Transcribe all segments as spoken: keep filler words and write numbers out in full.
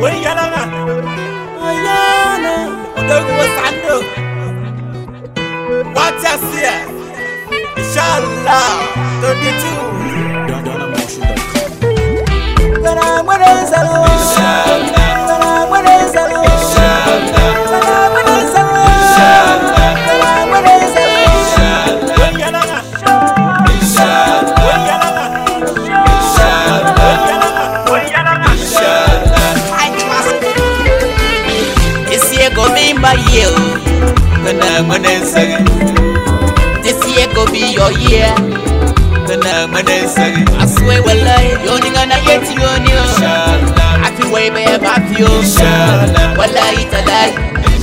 Weyalanga, Ayana, Odogo Sando. What's your fear? Inshallah, twenty-two. When I'm with us, Inshallah. When I'm with us, Inshallah. When I'm with us, Inshallah. When I'm with us, Inshallah. Weyalanga, Inshallah. Weyalanga, Inshallah. Weyalanga, Inshallah. This year go be my year. When I'm with us, this year go be your year. I swear wallahi yoni ngana yeti yoni inshallah afi way be afi yo inshallah wallahi talai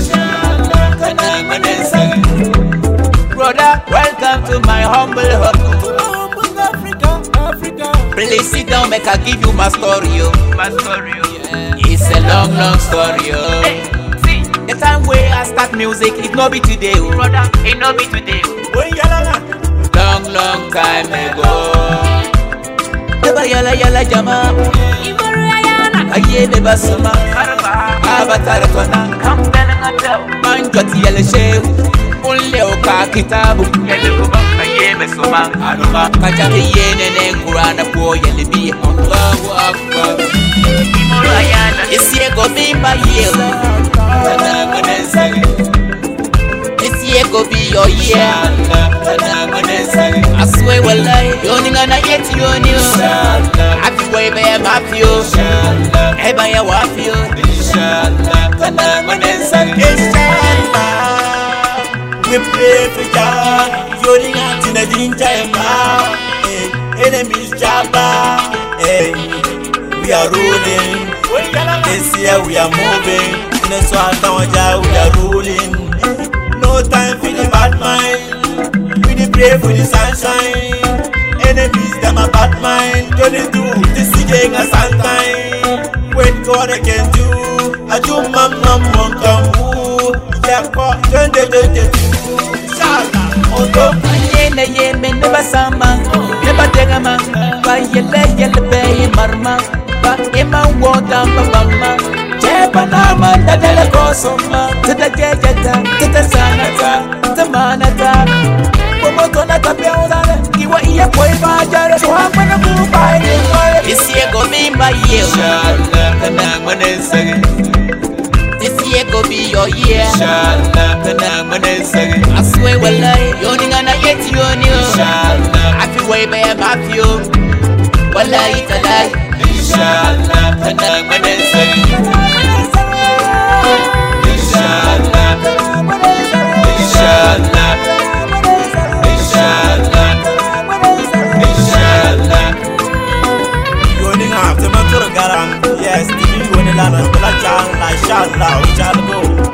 inshallah. Brother, welcome to my humble home, Africa, Africa. Please sit down, make I give you my story, yo. My story, yo. Yeah. It's a long, long story, yo. Hey, see, the time where I start music, it no be today, yo. Brother, it no be today. When yalala. Long, long time ago. Eba yala yala jama. Iboru ayana. Aye beba suma. Karaba. Abatara tona. Kambele ngato. Manjoti yele shehu. Unle oka kitabu. Yele kuba. Aye besuma. Aruma. Kajabi yene ne kurana po yele bi. Allahu Akbar. Iboru ayana. Isiye go bimba yele. Tana mwenezagi. Isiye go be your year. I swear wallahi yoni ngana yeti yoni afi way be afi yo eba ya wafi yo inshallah kana manesa inshallah. We pray for God yoni ngati na jinja ema enemies jaba eh we are ruling this year we are moving in a swata waja we are ruling. No time for the bad mind. Pray for the sunshine. Enemies them a bad mind. Don't do this again a sometime. When God I can do, I do mum mum mum come woo. Yeah, God, turn the the the Inshallah, oh yene yene never sama, never degama. Ba yele yele be marma, ba ema woda mama. Jeba na manda dele kosoma, tada jejeta, tada sanata, tada manata. This year go be my year. This year go be your year. I swear wallahi yoni ngana yeti yoni afi way be afi yo wallahi talai inshallah kana manezagi inshallah inshallah yes, T V when the land is inshallah, inshallah, inshallah.